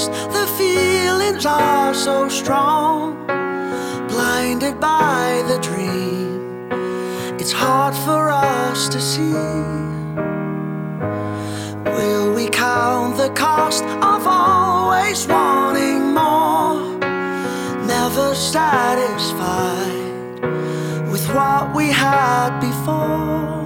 lost, the feelings are so strong. Blinded by the dream, it's hard for us to see. Will we count the cost of always wanting more? Never satisfied with what we had before.